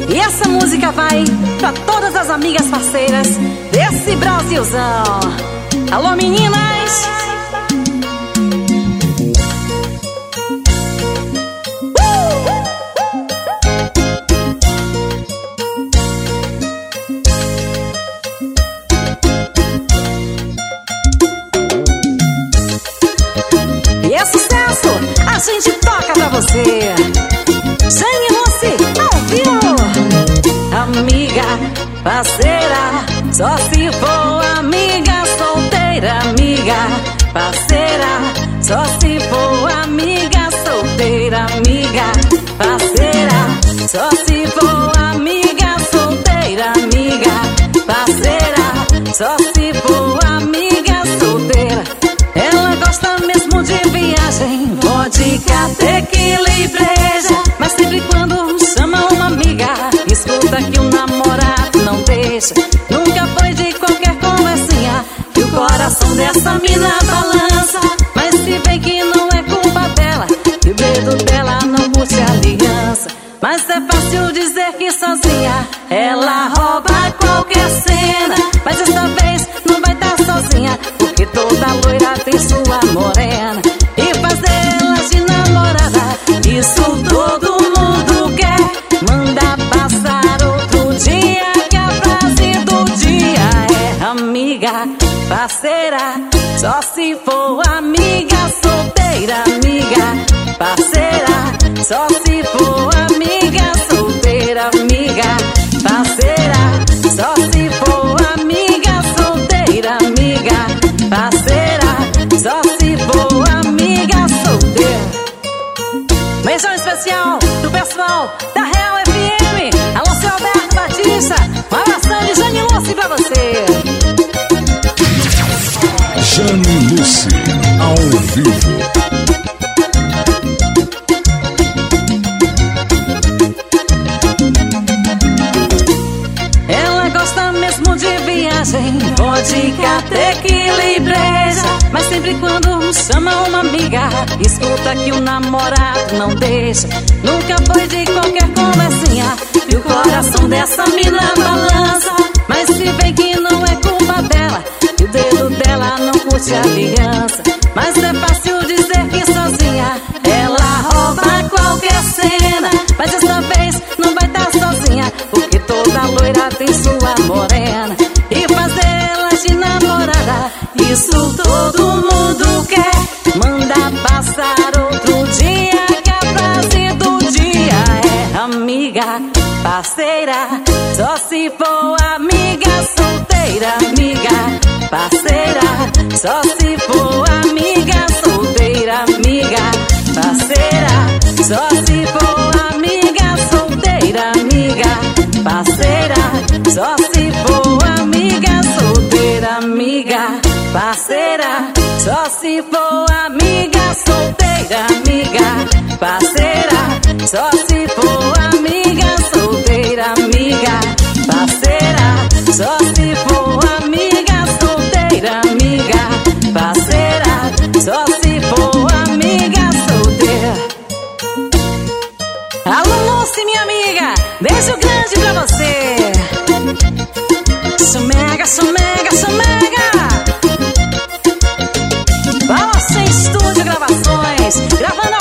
E essa música vai pra todas as amigas parceiras desse Brasilzão. Alô, meninas! E é sucesso, a gente toca pra você. Jane Lucy, ao vivo. Amiga, parceira, só se for amiga solteira. Amiga, parceira, só se for amiga solteira. Amiga, parceira, só se for amiga solteira. Amiga, parceira, só se for amiga solteira. Ela gosta mesmo de viagem, vodka, tequila e breja, mas sempre quando chama uma amiga, escuta que o namorado não deixa. Nunca foi de qualquer conversinha que o coração dessa mina balança. Mas se vê que não é culpa dela, que o dedo dela não curte a aliança. Mas é fácil dizer que sozinha ela rouba qualquer cena. Mas dessa vez não vai estar sozinha, porque toda loira tem sua morena. E faz dela de namorada, isso todo mundo quer. Manda passar outro dia, que a frase do dia é: amiga, parceira, só se for amiga solteira. Amiga, parceira, só se for amiga solteira. Amiga, parceira, só se for amiga solteira. Amiga, parceira, só se for amiga solteira. Beijão especial do pessoal da Real FM. Alô, seu Alberto Batista, um abração de Jane Lucy pra você. Jane Lucy, ao vivo. Ela gosta mesmo de viagem, vodka, tequila e breja, mas sempre quando chama uma amiga, escuta que o namorado não deixa. Nunca foi de qualquer conversinha que o coração dessa mina balança. Mas se vê que não é culpa dela, que o dedo dela não curte a aliança. Mas é fácil dizer que sozinha ela rouba qualquer cena. Mas dessa vez não vai estar sozinha, porque toda loira tem sua morena. E faz dela de namorada, isso todo mundo quer. Manda passar outro dia, que a frase do dia é: amiga, parceira, só se for amiga solteira. Amiga, parceira, só se for amiga solteira. Amiga, parceira, só se for amiga solteira. Amiga, parceira, só se for amiga solteira. Amiga, parceira, só se for amiga solteira. Amiga, parceira, só se for amiga solteira. Amiga, parceira, só se for amiga solteira. Amiga, parceira, só se for amiga solteira. Alô, Lucy, minha amiga, beijo grande pra você. Sou mega, sou mega, sou mega. Você Estúdio Gravações, gravando